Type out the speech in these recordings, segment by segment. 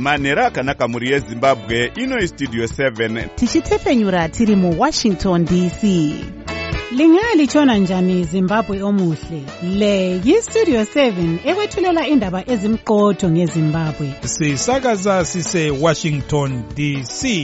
manhero akanaka muri yezimbabwe. Ino Studio 7 tichitepenyura tiri muWashington DC. Lingalitshona njani Zimbabwe omuhle? Le yiStudio 7 ekwethulela indaba ezimqotho ngeZimbabwe. Sisakaza sise Washington DC.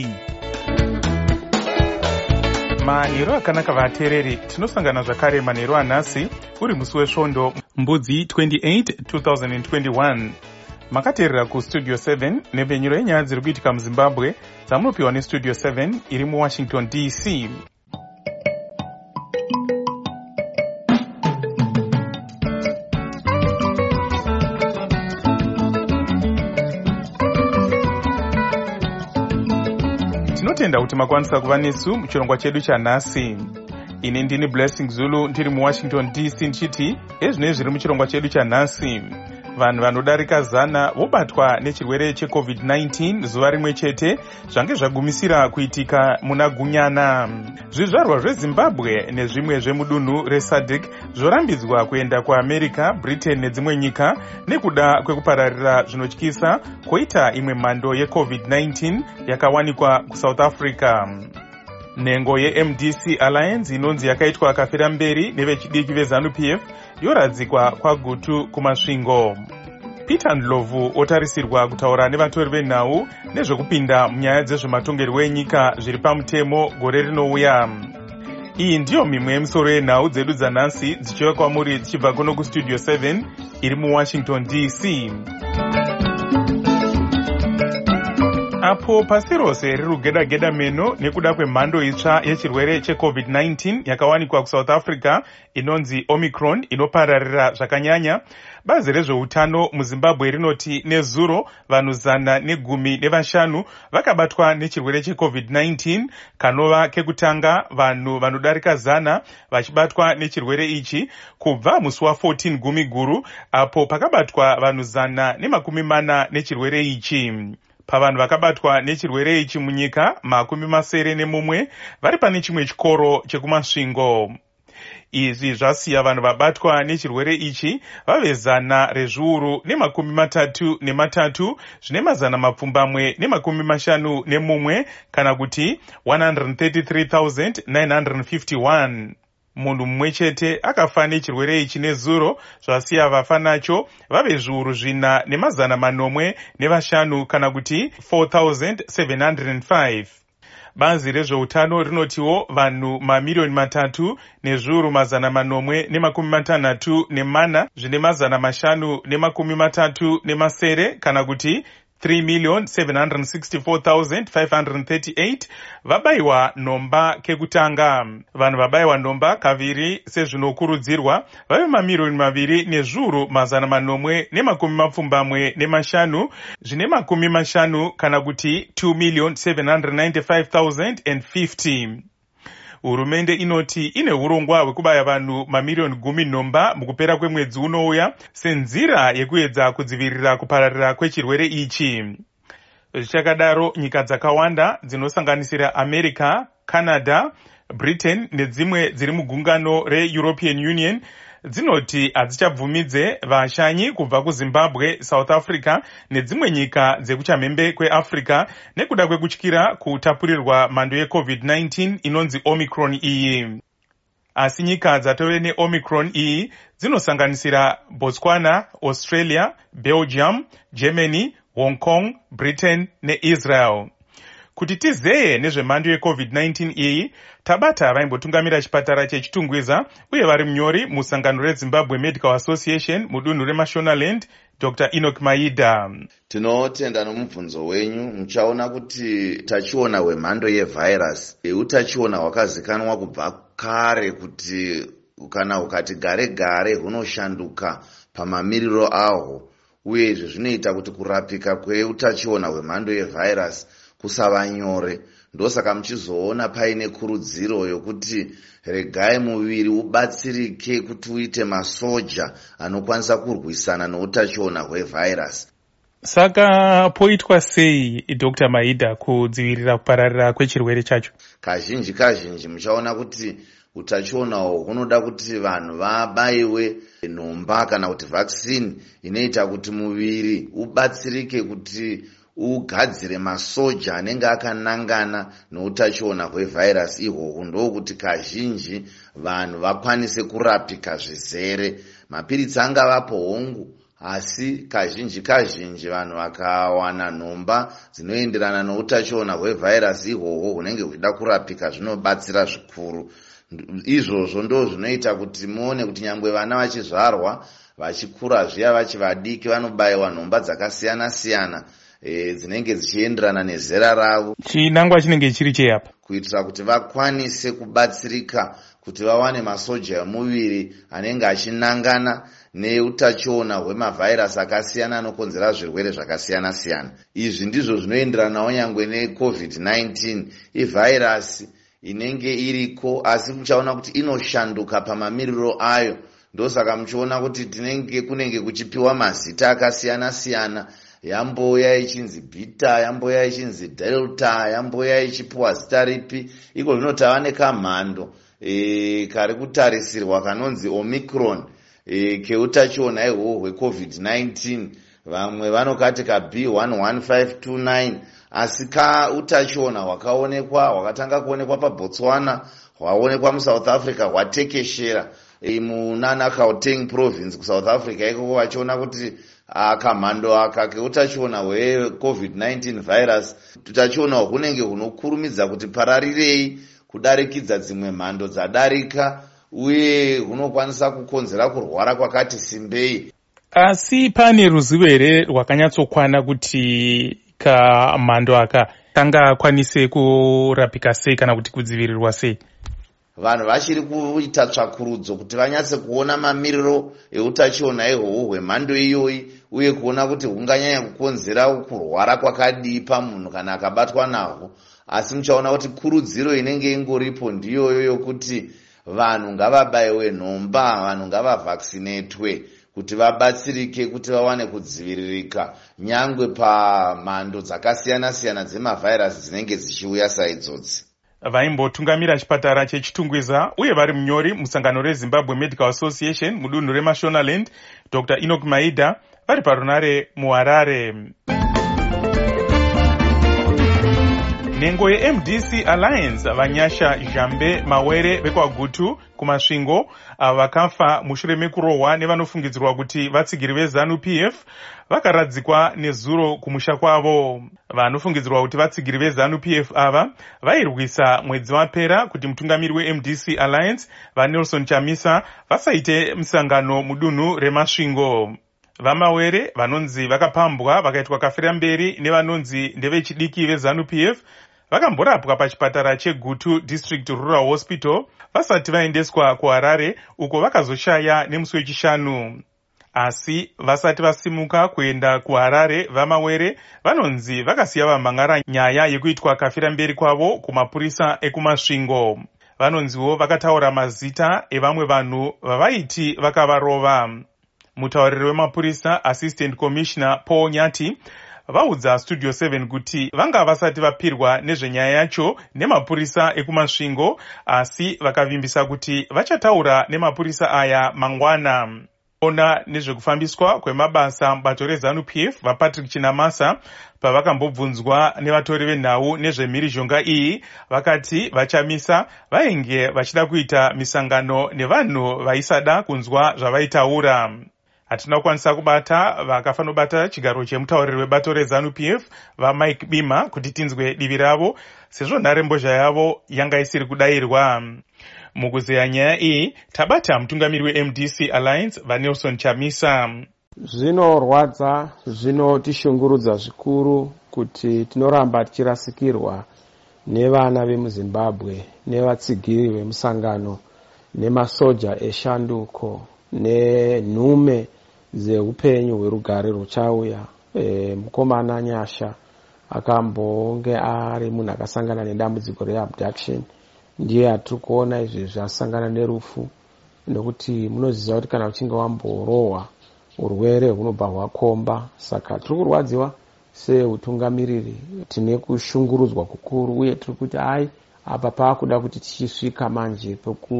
Manhero akanaka vateereri, tinosangana zvakare manhero anhasi uri musi wesvondo mbudzi 28 2021. Makateerera kuStudio 7 nepfenyuro yenyaya dziri kuitika muZimbabwe dzamunopiwa neStudio 7 iri muWashington DC. Tinotenda kuti makwanisa kuva nesu muchirongwa chedu chanhasi. Ini ndini Blessing Zulu ndiri muWashington DC ndichiti ezvinezvi zviri muchirongwa chedu chanhasi. Vanhu vanodarika 100 vobatwa nechirwere cheCovid-19 zuva rimwe chete zvange zvagumisira kuitika muna Gunyana. Zvizvarwa zveZimbabwe nezvimwe zvemudunhu reSADC zvorambidzwa kuenda kuAmerica, Britain nedzimwe nyika nekuda kwekupararira zvinotyisa koita imwe mhando yeCovid-19 yakawanikwa kuSouth Africa. Nhengo yeMDC Alliance inonzi yakaitwa kafira mberi nevechidiki veZANU-PF yoradzikwa kwagutu kumasvingo. Peter Ndlovu otarisirwa kutaura nevatori venhau nezvekupinda munyaya dzezvematongerwo enyika zviri pamutemo gore rinouya. Iyi ndiyo mimwe yemisoro yenhau dzedu dzanhasi dzichiuya kwamuri dzichibva kuno kuStudio 7 iri muWashington DC. Apo pasi rose riri kugedageda meno nekuda kwemhando itsva yechirwere cheCovid-19 yakawanikwa kuSouth Africa inonzi Omicron inopararira zvakanyanya, bazi rezveutano muZimbabwe rinoti nezuro vanhu 115 vakabatwa nechirwere cheCovid-19, kanova kekutanga vanhu vanodarika 100 vachibatwa nechirwere ichi kubva musi wa14 Gumiguru apo pakabatwa vanhu 140 nechirwere ichi. Pavanhu vakabatwa nechirwere ichi munyika 71 vari pane chimwe chikoro chekumasvingo. Izvi zvasiya vanhu vabatwa nechirwere ichi vave 133 zvine 751 kana kuti 133,951. Munhu mumwe chete akafa nechirwere ichi nezuro, zvasiya vafa nacho vave 4,505 kana kuti 4,705. Bazi rezveutano rinotiwo vanhu 3,464,4 zvine 530 kana kuti 3,764,538 vabayiwa nhomba kekutanga. Vanhu vabayiwa nhomba kaviri sezvinokurudzirwa vave 2,875,000 zvine 50 kana kuti 2,795,050. Hurumende inoti ine urongwa hwekubaya vanhu 10,000,000 nhomba mukupera kwemwedzi unouya senzira yekuedza kudzivirira kupararira kwechirwere ichi. Zvichakadaro, nyika dzakawanda dzinosanganisira America, Canada, Britain nedzimwe dziri mugungano reEuropean Union dzinoti hadzichabvumidze vashanyi kubva kuZimbabwe, South Africa nedzimwe nyika dzekuchamhembe kweAfrica nekuda kwekutyira kutapurirwa mhando yeCovid-19 inonzi Omicron iyi. Asi nyika dzatove neOmicron iyi dzinosanganisira Botswana, Australia, Belgium, Germany, Hong Kong, Britain neIsrael. Kuti tizeye nezvemhando yeCovid-19 iyi, tabata vaimbotungamira chipatara chechitungwiza uye vari munyori musangano reZimbabwe Medical Association mudunhu reMashonaland, Dr. Enoch Maida. Tinotenda nomubvunzo wenyu. Muchaona kuti utachiona hwemhando yevhairasi utachiona hwakazikanwa kubva kare kuti kana ukati gare gare hunoshanduka pamamiriro ahwo, uye izvi zvinoita kuti kurapika kweutachiona hwemhando yevhairasi kusava nyore. Ndosaka muchizoona paine kurudziro yokuti regai muviri ubatsirike kuti uite masoja anokwanisa kurwisana noutachiona hwevhairasi. Saka poitwa sei, Dr. Maida, kudzivirira kupararira kwechirwere chacho? Kazhinji muchaona kuti utachiona hunoda kuti vanhu vabayiwe nhomba kana kuti vaccine inoita kuti muviri ubatsirike kuti ugadzire masoja anenge akanangana noutachiona hwevhairasi ihwohwo, ndokuti kazhinji vanhu vakwanise kurapika zvizere. Mapiritsi angavapo hongu, asi kazhinji vanhu vakawana nhomba dzinoenderana noutachiona hwevhairasi ihwohwo hunenge huchida kurapika, zvinobatsira zvikuru. Izvozvo ndo zvinoita kuti muone kuti nyangwe vana vachizvarwa vachikura zviya vachivadiki vanobayiwa nhomba dzakasiyana-siyana dzinenge dzichienderana nezera ravo. Chinangwa chinenge chiri cheyapa kuitira kuti vakwanise kubatsirika kuti vawane masoja emuviri anenge achinangana neutachiona hwemavhairasi akasiyana anokonzera zvirwere zvakasiyana-siyana. Izvi ndizvo zvinoenderanawo nyangwe neCovid-19, ivhairasi inenge iriko asi muchaona kuti inoshanduka pamamiriro ayo. Ndosaka muchiona kuti kunenge kuchipiwa mazita akasiyana-siyana. Yamboya ichinzi beta, yamboya ichinzi delta, yamboya ichipiwa zita ripi. Iko zvino tava nekamhando kari kutarisirwa kanonzi omicron keutachiona ihwohwo hweCovid-19. Vamwe vanokati ka B11529, asi utachiona hwakatanga kuonekwa paBotswana, hwaonekwa muSouth Africa, hwatekeshera munana Gauteng province kuSouth Africa. Ikoko vachiona kuti kamhando aka keutachiona hweCovid-19 virus, utachiona hunenge hunokurumidza kuti pararirei kudarikidza dzimwe mhando dzadarika, uye hunokwanisa kukonzera kurwara kwakati simbei. Asi pane ruzivo here rwakanyatsokwana kuti kamhando aka kangakwanise kurapika sei kana kuti kudzivirirwa sei? Vanhu vachiri kuita tsvakurudzo kuti vanyatse kuona mamiriro eutachiona ihwohwo hwemhando iyoyi, uye kuona kuti hunganyanya kukonzera kurwara kwakadii pamunhu kana akabatwa nahwo. Asi muchaona kuti kurudziro inenge ingoripo ndiyoyo yokuti vanhu ngavabayiwe nhomba, vanhu ngavavhakisinetwe kuti vabatsirike kuti vawane kudziviririka nyangwe pamhando dzakasiyana-siyana dzemavhairasi dzinenge dzichiuya saidzodzi. Vaimbotungamira chipatara chechitungwiza uye vari munyori musangano reZimbabwe Medical Association mudunhu reMashonaland, Dr. Enoch Maida, vari parunare muHarare. Nhengo yeMDC Alliance vanyasha Jambe Mawere vekwaGutu kumasvingo vakafa mushure mekurohwa nevanofungidzirwa kuti vatsigiri veZANU-PF vakaradzikwa nezuro kumusha kwavo. Vanofungidzirwa kuti vatsigiri veZANU-PF ava vairwisa mwedzi wapera kuti mutungamiri weMDC Alliance vaNelson Chamisa vasaite musangano mudunhu remasvingo. Vamawere vanonzi vakapambwa vakaitwa kafira mberi nevanonzi ndevechidiki veZANU-PF vakamborapwa pachipatara cheGutu District Rural Hospital vasati vaendeswa kuHarare uko vakazoshaya nemusi wechishanu. Asi vasati vasimuka kuenda kuHarare, Vamawere vanonzi vakasiya vamhangara nyaya yekuitwa kafira mberi kwavo kumapurisa ekumasvingo. Vanonziwo vakataura mazita evamwe vanhu vavaiti vakavarova. Mutauriri wemapurisa Assistant Commissioner Paul Nyati vaudza Studio 7 kuti vanga vasati vapirwa nezvenyaya yacho nemapurisa ekumasvingo, asi vakavimbisa kuti vachataura nemapurisa aya mangwana. Ona nezvekufambiswa kwemabasa mubato reZANU-PF vaPatrick Chinamasa pavakambobvunzwa nevatori venhau nezvemhirizhonga iyi, vakati vachamisa vainge vachida kuita misangano nevanhu vaisada kunzwa zvavaitaura. Hatina kukwanisa kubata vakafanobata chigaro chemutauriri webato reZANU-PF vaMike Bima kuti tinzwe divi ravo, sezvo nharembozha yavo yanga isiri kudayirwa. Mukuzeya nyaya iyi tabata mutungamiri weMDC Alliance vaNelson Chamisa. Zvinorwadza, zvinotishungurudza zvikuru kuti tinoramba tichirasikirwa nevana vemuZimbabwe, nevatsigiri vemusangano, nemasoja eshanduko, nenhume dzeupenyu hwerugare ruchauya. Mukomana Nyasha akambonge ari munhu akasangana nedambudziko reabduction, ndiye atiri kuona izvi zvasangana nerufu, nekuti munoziva kuti kana uchinge wamborohwa urwere hunobva hwakomba. Saka tiri kurwadziwa seutungamiriri, tine kushungurudzwa kukuru, uye tiri kuti apa paakuda kuti tichisvika manje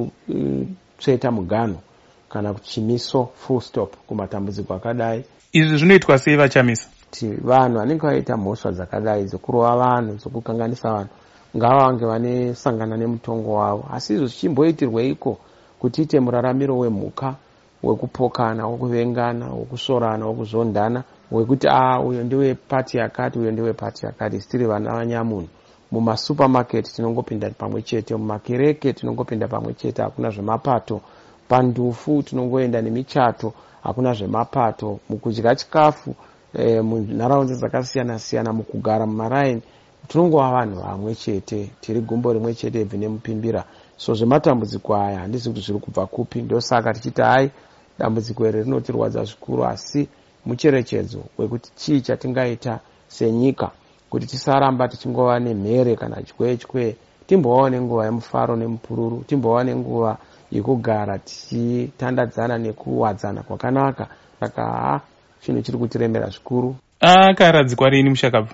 pekutsveta muganho kana kuti chimiso full stop kumatambudziko akadai. Izvi zvinoitwa sei vachamisa? kuti vanhu vanenge vaita mhosva dzakadai dzokurova vanhu dzokukanganisa vanhu ngavange vane sangana nemutongo wavo. Asi izvo zvichimboitirweiko kuti ite muraramiro wemhuka, wekupokana, wekuvengana, wekusvorana, wekuzondana, wekuti uyo ndiwe pati yakati, uyo ndiwe pati yakati. Tiri vana vanyamunhu. Mumasupermarket tinongopinda pamwe chete, mumakereke tinongopinda pamwe chete, hakuna zvemapato. Pandufu tinongoenda nemichato, hakuna zvemapato. Mukudya chikafu munharaunda dzakasiyana siyana, mukugara mumaraini tinongova vanhu vamwe chete, tiri gumbo rimwe chete ibvi nemupimbira. So zvematambudziko aya handisi kuti zviri kubva kupi. Ndosaka tichiti hai dambudziko iri rinotirwadza zvikuru, asi mucherechedzo wekuti chii chatingaita senyika kuti tisaramba tichingova nemhere kana chwechwe. Timbovawo nenguva yemufaro nemupururu, timbovawo nenguva yekugara tichitandadzana nekuwadzana kwakanaka. Saka chinhu chiri kutiremera zvikuru. Akaradzikwa rini mushakabva?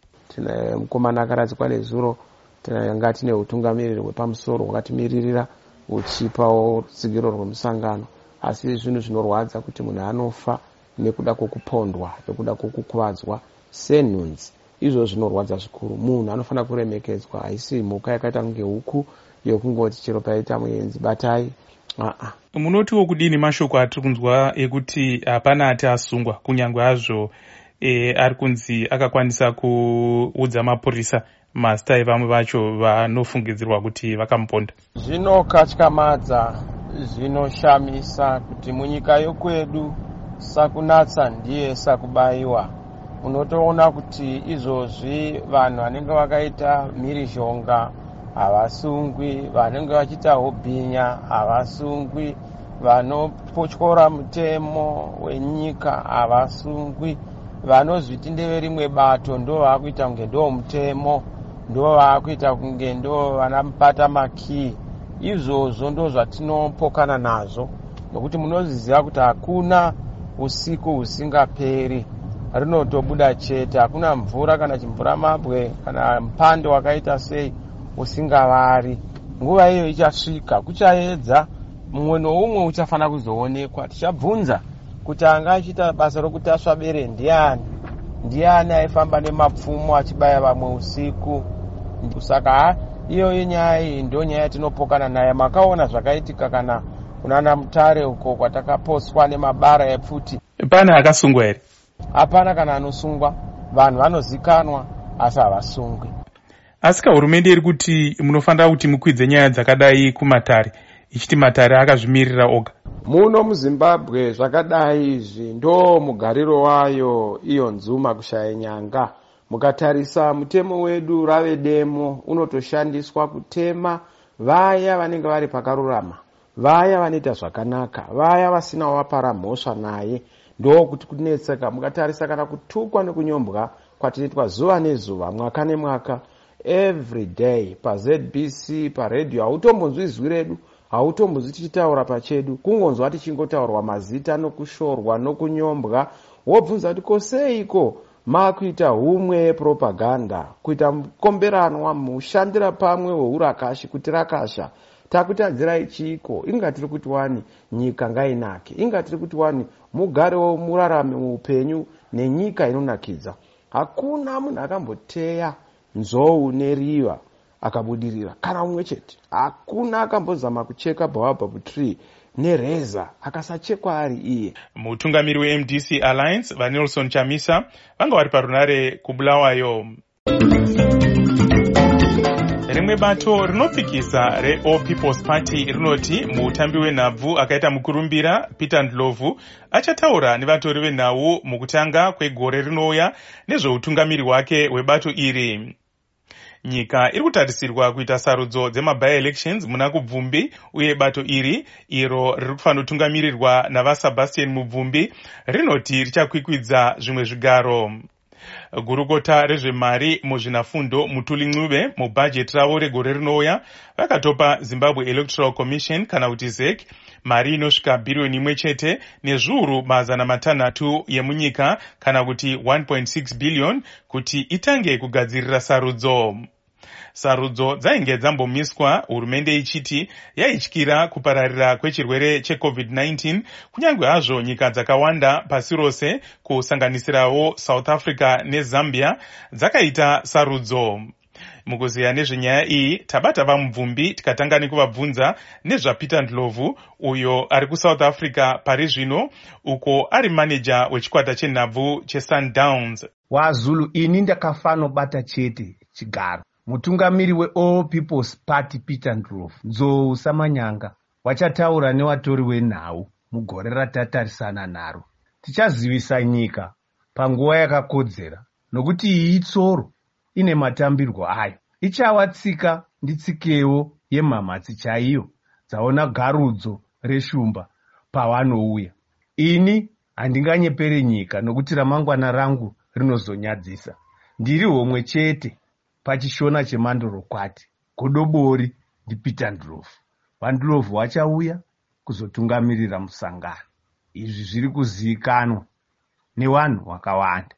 Tine mukomana akaradzikwa nezuro. Tinanga tine utungamiriri hwepamusoro hwakatimiririra uchipawo rutsigiro rwemusangano. Asi zvinhu zvinorwadza kuti munhu anofa nekuda kwokupondwa, nekuda kwokukuvadzwa senhunzi. Izvo zvinorwadza zvikuru. Munhu anofanira kuremekedzwa, haisi mhuka yakaita kunge huku yokungoti chero paita muenzi batai. Munotiwo kudini mashoko atiri kunzwa ekuti hapana ati asungwa, kunyange hazvo ari kunzi akakwanisa kuudza mapurisa mazita evamwe vacho vanofungidzirwa kuti vakamuponda? Zvinokatyamadza, zvinoshamisa kuti munyika yokwedu sakunatsa ndiye sakubayiwa. Unotoona kuti izvozvi vanhu vanenge vakaita mhirizhonga havasungwi, vanenge vachiita hobhinya havasungwi, vanopotyora mutemo wenyika havasungwi, vanozviti ndeverimwe bato ndo vakuita kunge ndo mutemo, ndo vakuita kunge ndo vanapata makii. Izvozvo ndo zvatinopokana nazvo, nokuti munozviziva kuti hakuna usiku husingaperi, rinotobuda chete. Hakuna mvura kana chimvura mabwe kana mpando wakaita sei usingavari. Nguva iyo ichasvika, kuchaedza, mumwe noumwe uchafanira kuzoonekwa. Tichabvunza kuti anga achiita basa rokutasva bere ndiani aifamba nemapfumo achibaya vamwe usiku. Saka iyoyo nyaya iyi ndo nyaya yatinopokana nayo. Makaona zvakaitika kana kunana Mutare uko kwatakaposwa nemabara epfuti. Pana akasungwa here? Hapana kana anosungwa. Vanhu vanozikanwa asi havasungwi. Asi hurumende iri kuti munofanira kuti mukwidze nyaya dzakadai kumatare, ichiti matare akazvimirira oga. Muno muZimbabwe zvakadai izvi ndo mugariro wayo iyo nzuma kushaya nyanga. Mukatarisa mutemo wedu rave demo unotoshandiswa kutema vaya vanenge vari pakarurama, vaya vanoita zvakanaka, vaya vasina wapara mhosva naye. Ndo kuti kunetseka. Mukatarisa kana kutukwa nekunyombwa kwatinoitwa zuva nezuva, mwaka nemwaka, every day paZBC, paredhiyo, hautombonzwi zwi redu, hautombonzwi tichitaura pachedu, kungonzwa tichingotaurwa mazita nokushorwa nokunyombwa. Wobvunza kuti koseiko makuita humwe propaganda, kuita mukomberanwa, mushandira pamwe weurakashi kuti rakasha. Takutadzirai chiko? Inga tiri kuti wani nyika ngainake, inga tiri kuti wani mugarewo murarame upenyu nenyika inonakidza. Hakuna munhu akamboteya nzou neriva akabudirira kana umwe chete. Hakuna akambozama kucheka baobab tree nereza akasachekwa ari iye. Mutungamiri weMDC Alliance vaNelson Chamisa vanga vari parunare kuBulawayo. Rimwe bato rinopikisa reAll People's Party rinoti mutambi wenhabvu akaita mukurumbira Peter Ndlovu achataura nevatori venhau mukutanga kwegore rinouya nezveutungamiri hwake hwebato iri. Nyika iri kutarisirwa kuita sarudzo dzema-by-elections muna Kubvumbi, uye bato iri iro riri kufanira kutungamirirwa navaSebastian Mubvumbi rinoti richakwikwidza zvimwe zvigaro. Gurukota rezvemari muzvinafundo Mutuli Ncube mubhajeti ravo regore rinouya vakatopa Zimbabwe Electoral Commission kana kuti ZEC mari inosvika bhiriyoni 1 chete nezviuru 600 yemunyika kana kuti 1.6 billion kuti itange kugadzirira sarudzo. Sarudzo dzainge dzambomiswa, hurumende ichiti yaityira kupararira kwechirwere cheCovid-19, kunyange hazvo nyika dzakawanda pasi rose kusanganisirawo South Africa neZambia dzakaita sarudzo. Mukuziya nezvenyaya iyi tabata vamubvumbi tikatanga nekuvabvunza nezvaPeter Ndlovu uyo ari kuSouth Africa pari zvino, uko ari maneja wechikwata chenhabvu cheSundowns. WaZulu ini ndakafanobata chete chigaro. Mutungamiri weAll People's Party Peter Ndlovu nzou samanyanga wachataura newatori wenhau mugore ratatarisana naro. Tichazivisa nyika panguva yakakodzera nokuti iyi itsoro ine matambirwo ayo. Ichawatsika nditsikewo yemhamhatsi chaiyo dzaona garudzo reshumba pawanouya. Ini handinganyepere nyika nokuti ramangwana rangu rinozonyadzisa. Ndiri homwe chete pachishona chemandorokwati. Godobori ndiPeter Ndlovu. VaNdlovu vachauya kuzotungamirira musangano. Izvi zviri kuzivikanwa nevanhu vakawanda.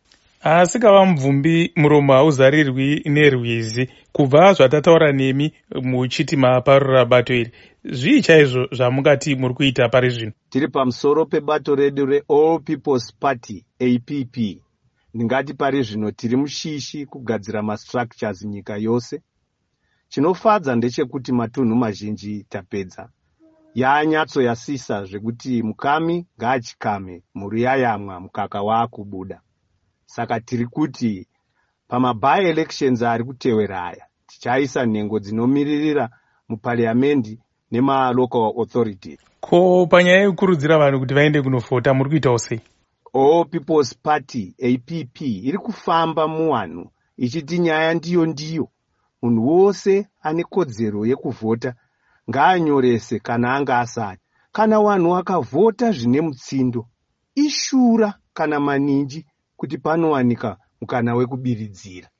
Asi kavamubvumbi muromo hauzarirwi nerwizi. Kubva zvatataura nemi muchiti maparura bato iri, zvii chaizvo zvamungati muri kuita pari zvino? Tiri pamusoro pebato redu reAll People's Party APP. Ndingati pari zvino tiri mushishi kugadzira mastructures nyika yose. Chinofadza ndechekuti matunhu mazhinji tapedza. Yanyatso yasisa zvekuti mukami ngaachikame, mhuri yayamwa mukaka waakubuda. Saka tiri kuti pamaby-elections ari kutevera aya tichaisa nhengo dzinomiririra mupariamendi nemalocal authorities. Ko panyaya yekukurudzira vanhu kuti vaende kunovhota muri kuitawo sei? All People's Party APP iri kufamba muwanhu ichiti nyaya ndiyo. Munhu wose ane kodzero yekuvhota ngaanyorese kana anga asati. Kana wanhu wakavhota zvine mutsindo, ishura kana maninji kuti panowanika mukana wekubiridzira.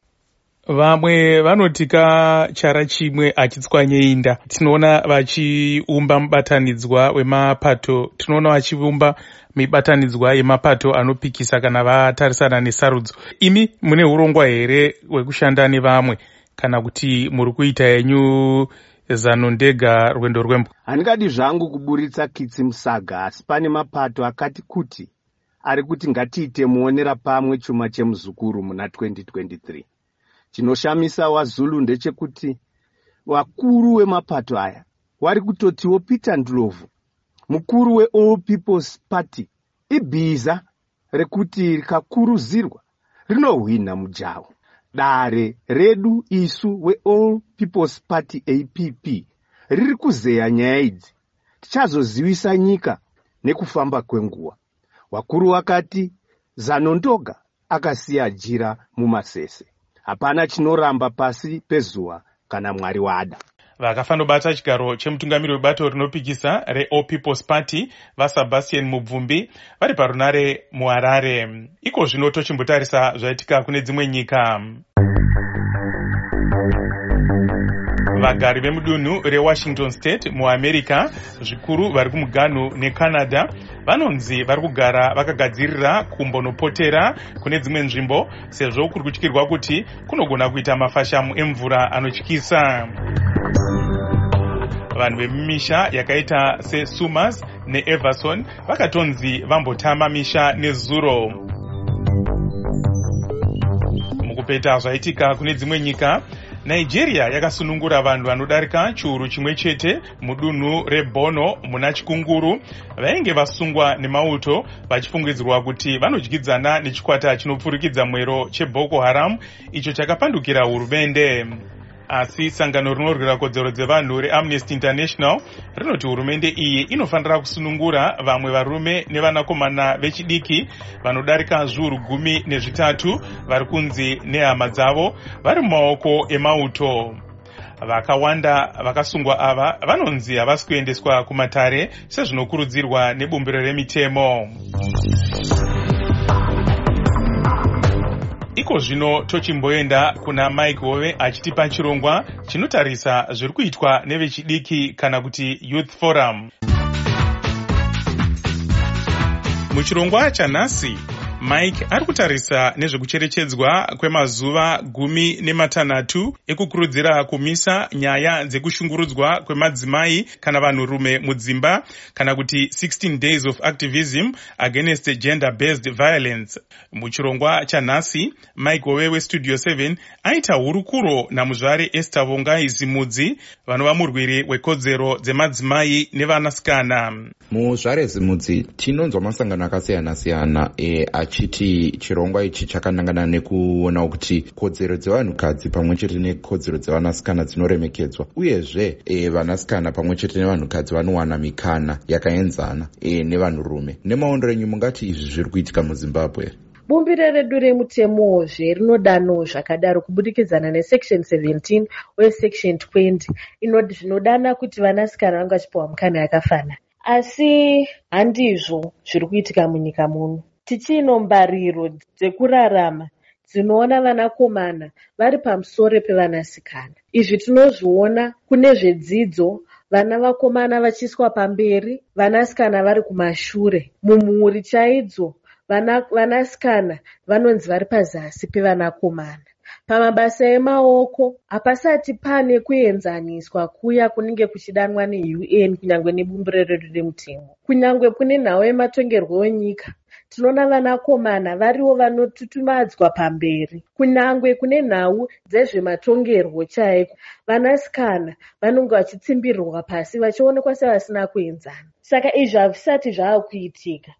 Vamwe vanotika chara chimwe achitswanye inda. Tinoona vachiumba mubatanidzwa wemapato, tinoona vachiumba mibatanidzwa yemapato anopikisa kana vatarisana nesarudzo. Imi mune urongwa here hwekushanda nevamwe kana kuti muri kuita yenyu zano ndega rwendo rwembo? Handingadi zvangu kuburitsa kitsi musaga, asi pane mapato akati kuti ari kuti ngatiite muonera pamwe chuma chemuzukuru muna 2023. Chinoshamisa WaZulu ndechekuti wakuru wemapato aya wari kutotiwo Peter Ndlovu, mukuru weAll People's Party, ibhiza rekuti rikakuruzirwa rinohwina mujaho. Dare redu isu weAll People's Party APP riri kuzeya nyaya idzi. Tichazozivisa nyika nekufamba kwenguva. Wakuru wakati zano ndoga akasiya jira mumasese. Hapana chinoramba pasi pezuva kana Mwari wada. Vakafanobata chigaro chemutungamiri webato rinopikisa reAll People's Party vaSebastian Mubvumbi vari parunare muHarare. Iko zvino tochimbotarisa zvaitika kune dzimwe nyika. Vagari vemudunhu reWashington State muAmerica, zvikuru vari kumuganhu neCanada, vanonzi vari kugara vakagadzirira kumbonopotera kune dzimwe nzvimbo sezvo kuri kutyirwa kuti kunogona kuita mafashamu emvura anotyisa. Vanhu vemumisha yakaita seSumas neEverson vakatonzi vambotama misha nezuro. Mukupeta zvaitika kune dzimwe nyika, Nigeria yakasunungura vanhu vanodarika chiuru chimwe chete mudunhu reBorno muna Chikunguru vainge vasungwa nemauto vachifungidzirwa kuti vanodyidzana nechikwata chinopfurikidza mwero cheBoko Haram icho chakapandukira hurumende. Asi sangano rinorwira kodzero dzevanhu reAmnesty International rinoti hurumende iyi inofanira kusunungura vamwe varume nevanakomana vechidiki vanodarika zviuru 13 vari kunzi nehama dzavo vari mumaoko emauto. Vakawanda vakasungwa ava vanonzi havasi kuendeswa kumatare sezvinokurudzirwa nebumbiro remitemo. Iko zvino tochimboenda kuna Mike Hove achitipa chirongwa chinotarisa zviri kuitwa nevechidiki kana kuti Youth Forum. Muchirongwa chanhasi, Mike ari kutarisa nezvekucherechedzwa kwemazuva 16 ekukurudzira kumisa nyaya dzekushungurudzwa kwemadzimai kana vanhurume mudzimba, kana kuti 16 days of activism against gender-based violence. Muchirongwa chanhasi, Mike Wowe weStudio 7 aita hurukuro namuzvare Esther Vongai Zimudzi, vanova murwiri wekodzero dzemadzimai nevanasikana. Muzvare Zimudzi tinonzwa masangano akasiyana-siyana achiti chirongwa ichi chakanangana nekuona kuti kodzero dzevanhukadzi pamwechete nekodzero dzevanasikana dzinoremekedzwa, uyezve vanasikana pamwechete nevanhukadzi vanowana mikana yakaenzana nevanhurume. Nemaondero enyu mungati izvi zviri kuitika muZimbabwe? Bumbiro redu remutemo rinodanwo zvakadaro kubudikidzana nesection 17 uye section 20 zvinodana kuti vanasikana vanga vachipiwa mukana yakafana. Asi handizvo zviri kuitika munyika muno. Tichino mbariro dzekurarama dzinoona vanakomana vari pamusoro pevanasikana. Izvi tinozviona kune zvedzidzo, vana vakomana vachiiswa pamberi, vanasikana vari kumashure. Mumhuri chaidzo, vanasikana vanonzi vari pazasi pevanakomana. Pamabasa emaoko hapasati pane kuenzaniswa kuya kunenge kuchidanwa neUN kunyangwe nebumbiro redu remutemo. Kunyangwe kune nhau yematongerwo enyika, tinoona vanakomana variwo vanotutumadzwa pamberi. Kunyangwe kune nhau dzezvematongerwo chaiko, vanasikana vanonge vachitsimbirirwa pasi vachionekwa sevasina kuenzana. Saka izvi hazvisati zvaakuitika.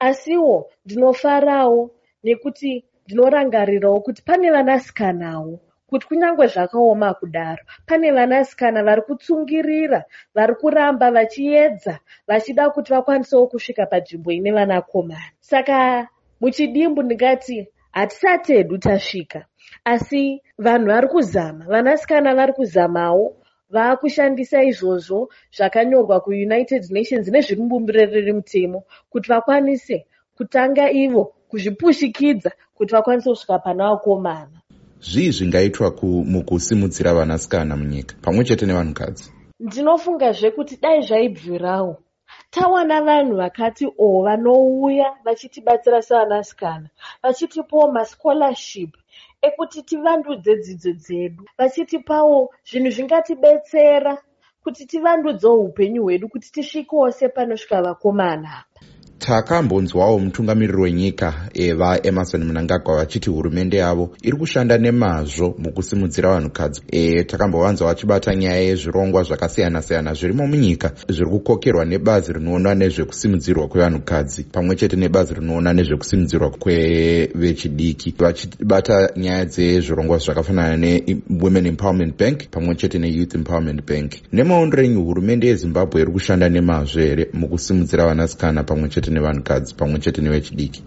Asiwo ndinofarawo nekuti ndinorangarirawo kuti pane vanasikanawo, kuti kunyangwe zvakaoma kudaro, pane vanasikana vari kutsungirira, vari kuramba vachiedza, vachida kuti vakwanisewo kusvika panzvimbo ine vanakomana. Saka muchidimbu ndingati hatisati hedu tasvika, asi vanhu vari kuzama, vanasikana vari kuzamawo, vaakushandisa izvozvo zvakanyorwa kuUnited Nations nezviri mubumbiro remutemo kuti vakwanise kutanga ivo kuzvipushikidza kuti vakwanise kusvika pana vakomana. Zvii zvingaitwa mukusimudzira vanasikana munyika pamwechete nevanhukadzi? Ndinofungazve kuti dai zvaibvirawo. Tawana vanhu vakati vanouya vachitibatsira sevanasikana, vachitipawo mascholarship ekuti tivandudze dzidzo dzedu, vachitipawo zvinhu zvingatibetsera kuti tivandudzewo upenyu hwedu kuti tisvikewo sepanosvika vakomana apa. Takambonzwawo mutungamiriri wenyika Emerson Mnangagwa vachiti hurumende yavo iri kushanda nemazvo mukusimudzira vanhukadzi. Takambovanzwa vachibata nyaya yezvirongwa zvakasiyana-siyana zvirimo munyika zviri kukokerwa nebazi rinoona nezvekusimudzirwa kwevanhukadzi pamwechete nebazi rinoona nezvekusimudzirwa kwevechidiki, vachibata nyaya dzezvirongwa zvakafanana neWomen Empowerment Bank pamwechete neYouth Empowerment Bank. Nemaondero enyu, hurumende yeZimbabwe iri kushanda nemazvo here mukusimudzira vanasikana pamwechete nevanhukadzi pamwechete nevechidiki?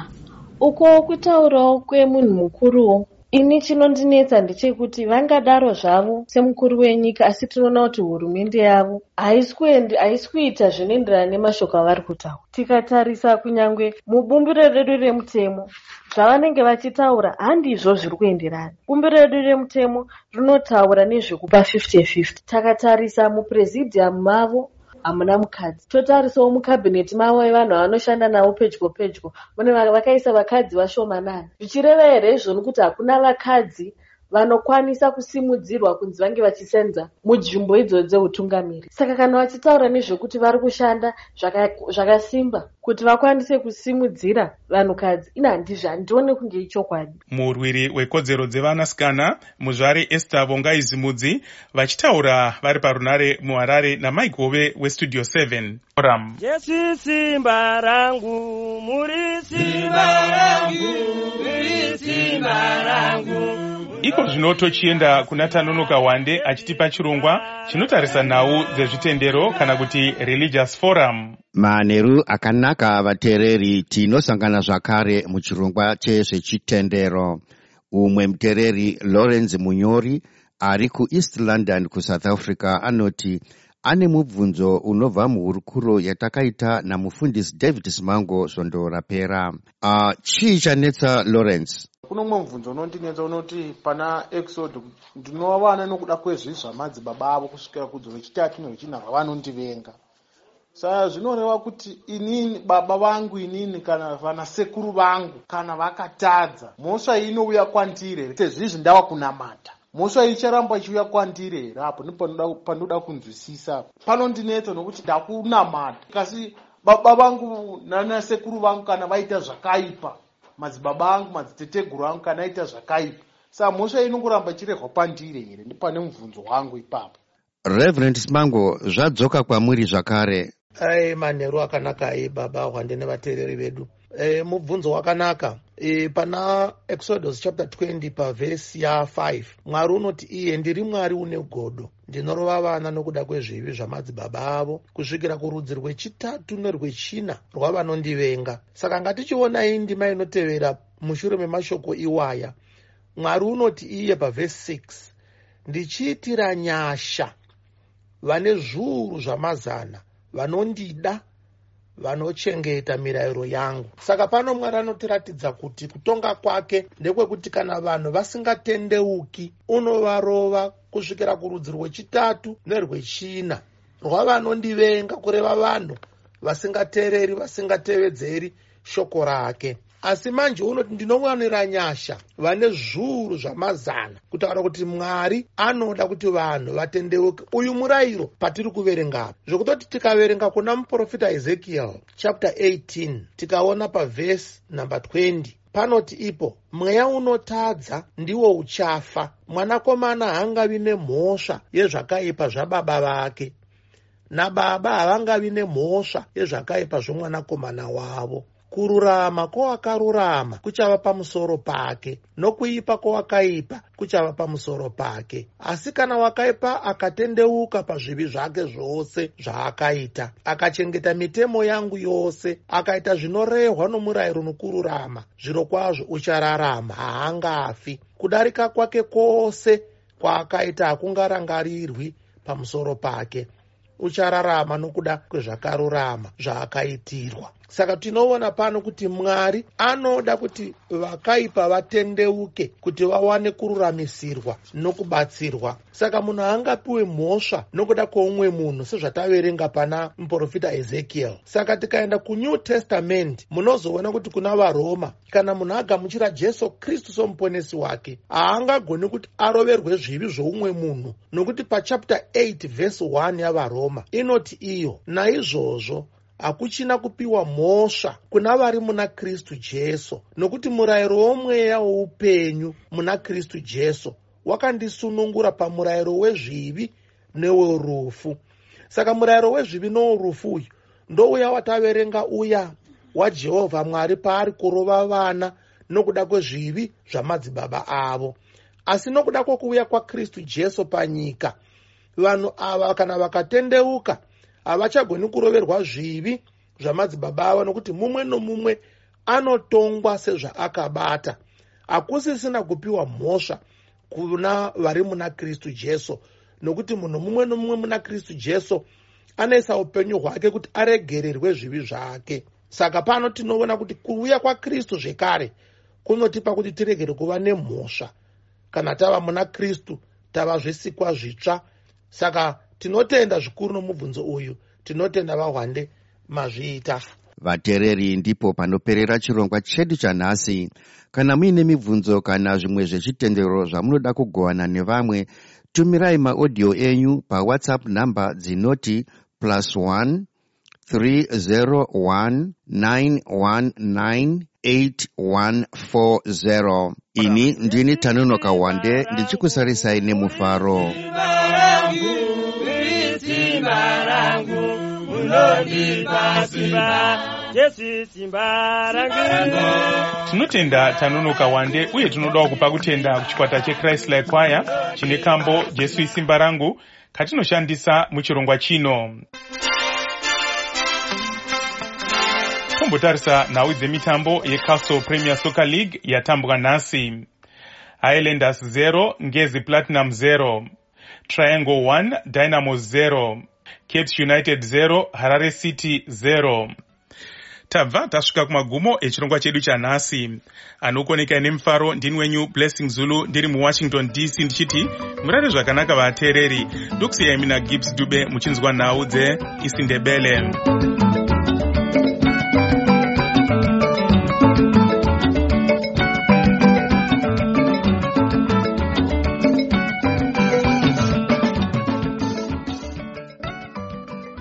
Uko kutaurawo kwemunhu mukuruwo, ini chinondinetsa ndechekuti vangadaro zvavo semukuru wenyika, asi tinoona kuti hurumende yavo haisi kuita zvinoenderana nemashoko avari kutaura. Tikatarisa kunyangwe mubumbiro redu remutemo, zvavanenge vachitaura handizvo zviri kuenderana. Bumbiro redu remutemo rinotaura nezvekupa 50-50. Takatarisa mupresidium mavo hamuna mukadzi. Totarisawo mukabhineti mavo evanhu vanoshanda navo pedyo, mune vakaisa vakadzi vashomanana. Zvichireva here izvoni kuti hakuna vakadzi vanokwanisa kusimudzirwa kunzi vange vachisenza munzvimbo idzodzo dzeutungamiri. Saka kana vachitaura nezvekuti vari kushanda zvakasimba kuti vakwanise kusimudzira vanhukadzi, ina handione kunge ichokwadi. Murwiri wekodzero dzevanasikana muzvare Esther Vongai Zimudzi vachitaura vari parunare muHarare naMike Wowe weStudio 7. Jesu simba rangu, muri simba rangu, muri simba rangu. Iko zvino tochienda kuna Tanonoka Wande achitipa chirongwa chinotarisa nhau dzezvitendero kana kuti religious forum. Manheru akanaka vateereri, tinosangana zvakare muchirongwa chezvechitendero. Umwe muteereri Lawrence Munyori ari kuEast London kuSouth Africa anoti ane mubvunzo unobva muhurukuro yatakaita namufundisi David Simango svondo rapera. Chii chanetsa Lawrence? Kuno mumwe mubvunzo unondinetsa unoti pana Exodus ndinovana nokuda kwezvinhu zvamadzibaba avo kusvikira kudzo vechitatu nechina vanondivenga. Saka zvinoreva kuti inini baba vangu inini kana vanasekuru vangu kana vakatadza, mhosva iyi inouya kwandiri here sezvizvi ndava kunamata. Mhosva iyi icharamba ichiuya kwandiri here? Apo ndipo panoda kunzwisisa. Panondinetsa nokuti ndakunamata. Kasi baba vangu nanasekuru vangu kana vaita zvakaipa, madzibaba angu madziteteguru angu kana aita zvakaipa, saka mhosva iyi inongoramba ichirehwa pandiri here? Ndipane mubvunzo wangu ipapo. Reverend Simango, zvadzoka kwamuri zvakare. Manheru akanaka baba Hwande nevateereri vedu. Mubvunzo wakanaka. Pana Exodus chapter 20 pavhesi ya5 Mwari unoti iye ndiri Mwari une godo, ndinorova vana nokuda kwezvivi zvamadzibaba avo kusvikira kurudzi rwechitatu nerwechina rwavanondivenga. Saka ngatichiona iyi ndima inotevera mushure memashoko iwaya. Mwari unoti iye pavhesi 6 ndichiitira nyasha vane zviuru zvamazana vanondida, vanochengeta mirayiro yangu. Saka pano Mwari anotiratidza kuti kutonga kwake ndekwekuti kana vanhu vasingatendeuki unovarova kusvikira kurudzi rwechitatu nerwechina rwavanondivenga, kureva vanhu vasingateereri, vasingatevedzeri shoko rake. Asi manje unoti ndinowanira nyasha vane zviuru zvamazana, kutaura kuti Mwari anoda kuti vanhu vatendeuke. Uyu murayiro patiri kuverenga, zvekutoti tikaverenga kuna muprofita Ezekiel chapter 18 tikaona pavhesi number 20 panoti ipo, mweya unotadza ndiwo uchafa, mwanakomana haangavi nemhosva yezvakaipa zvababa vake, nababa havangavi nemhosva yezvakaipa zvomwanakomana wavo. Kururama kwowakarurama kuchava pamusoro pake, nokuipa kwowakaipa kuchava pamusoro pake. Asi kana wakaipa akatendeuka pazvivi zvake zvose zvaakaita, akachengeta mitemo yangu yose, akaita zvinorehwa nomurayiro nokururama, zvirokwazvo uchararama, haangafi. Kudarika kwake kwose kwaakaita hakungarangarirwi pamusoro pake. Uchararama nokuda kwezvakarurama zvaakaitirwa. Saka tinoona pano kuti Mwari anoda kuti vakaipa vatendeuke, kuti vawane kururamisirwa nokubatsirwa. Saka munhu haangapiwe mhosva nokuda kwoumwe munhu sezvataverenga pana muprofita Ezekiel. Saka tikaenda kuNew Testament munozoona kuti kuna vaRoma, kana munhu agamuchira Jesu Kristu somuponesi wake, haangagoni kuti aroverwe zvivi zvoumwe munhu, nokuti pachapter 8 verse 1 yavaRoma inoti iyo, naizvozvo hakuchina kupiwa mhosva kuna vari muna Kristu Jesu, nokuti murayiro womweya woupenyu muna Kristu Jesu wakandisunungura pamurayiro wezvivi newerufu. Saka murayiro wezvivi newerufu uyu ndouya wataverenga uya waJehovha Mwari paari kurova vana nokuda kwezvivi zvamadzibaba avo. Asi nokuda kwokuuya kwaKristu Jesu panyika, vanhu ava kana vakatendeuka havachagoni kuroverwa zvivi zvamadzibaba avo, nokuti mumwe nomumwe anotongwa sezvaakabata. Hakusisina kupiwa mhosva kuna vari muna Kristu Jesu, nokuti munhu mumwe nomumwe muna Kristu Jesu anoisa upenyu hwake kuti aregererwe zvivi zvake. Saka pano tinoona kuti kuuya kwaKristu zvekare kunotipa kuti tiregere kuva nemhosva. Kana tava muna Kristu tava zvisikwa zvitsva. Saka tinotenda zvikuru nomubvunzo uyu, tinotenda vaHwande mazviita. Vateereri, ndipo panoperera chirongwa chedu chanhasi. Kana muine mibvunzo kana zvimwe zvechitendero zvamunoda kugovana nevamwe, tumirai maaudio enyu paWhatsApp namba dzinoti +1 301 919 8140. Ini ndini Tanunoka Hwande ndichikusarisai nemufaro. Tinotenda Tanunoka Hwande uye tinodawo kupa kutenda kuchikwata cheChrist Like Choir chine kambo Jesu isimba rangu katinoshandisa muchirongwa chino. Tombotarisa nhau dzemitambo yeCastle Premier Soccer League yatambwa nhasi. Highlanders 0, Ngezi Platinum 0, Triangle 1, Dynamo 0, Cape United 0, Harare City 0. tabva tasvika kumagumo echirongwa chedu chanhasi. Anokoneka nemufaro ndini wenyu Blessing Zulu ndiri muWashington DC ndichiti murare zvakanaka vateereri. Ndokusiyai mina Gibbs Dube muchinzwa nhau dzeIsindebele.